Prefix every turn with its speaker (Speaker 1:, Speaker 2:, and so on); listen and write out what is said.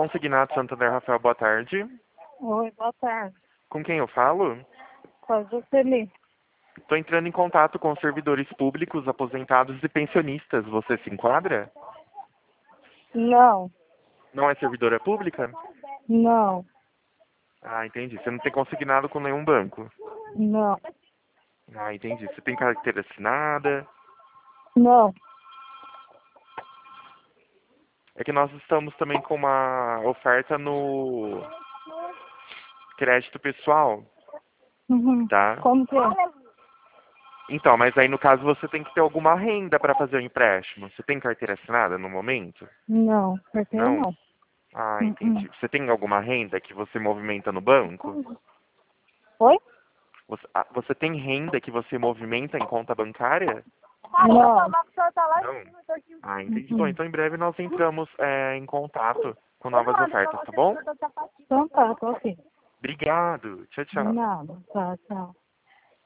Speaker 1: Consignado Santander, Rafael, boa tarde.
Speaker 2: Oi, boa tarde.
Speaker 1: Com quem eu falo?
Speaker 2: Com a Juscelino.
Speaker 1: Estou entrando em contato com servidores públicos, aposentados e pensionistas. Você se enquadra?
Speaker 2: Não,
Speaker 1: Não é servidora pública?
Speaker 2: não,
Speaker 1: Ah, entendi. Você não tem consignado com nenhum banco?
Speaker 2: não,
Speaker 1: Ah, entendi. Você tem carteira assinada?
Speaker 2: não.
Speaker 1: É que nós estamos também com uma oferta no crédito pessoal,
Speaker 2: Uhum.
Speaker 1: tá?
Speaker 2: Como que é?
Speaker 1: Então, mas aí no caso você tem que ter alguma renda para fazer o empréstimo. Você tem carteira assinada no momento?
Speaker 2: Não, carteira
Speaker 1: Não?
Speaker 2: não.
Speaker 1: Ah,
Speaker 2: Uhum.
Speaker 1: entendi. Você tem alguma renda que você movimenta no banco?
Speaker 2: Oi?
Speaker 1: Você tem renda que você movimenta em conta bancária?
Speaker 2: Não.
Speaker 1: Não. Ah, entendi. Bom,
Speaker 2: Uhum.
Speaker 1: então em breve nós entramos em contato com novas ofertas, tá bom?
Speaker 2: Então tá, tô ok.
Speaker 1: Obrigado. Tchau,
Speaker 2: De
Speaker 1: tchau.
Speaker 2: nada. Tá, tchau.